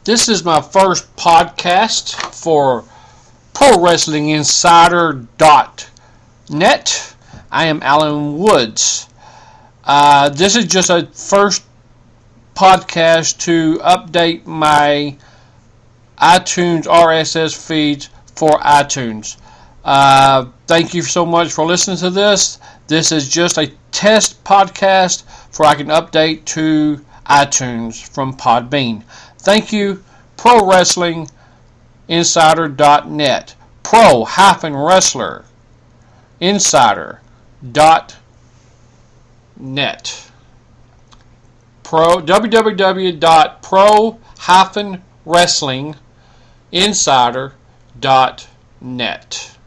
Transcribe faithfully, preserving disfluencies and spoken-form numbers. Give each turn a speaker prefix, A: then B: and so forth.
A: This is my first podcast for Pro Wrestling Insider dot net. I am Alan Woods. Uh, this is just a first podcast to update my iTunes R S S feeds for iTunes. Uh, thank you so much for listening to this. This is just a test podcast for I can update to iTunes from Podbean. Thank you, Pro Wrestling Insider dot net. Pro hyphen Wrestler Insider dot net. Pro w w w dot pro hyphen wrestling insider dot net.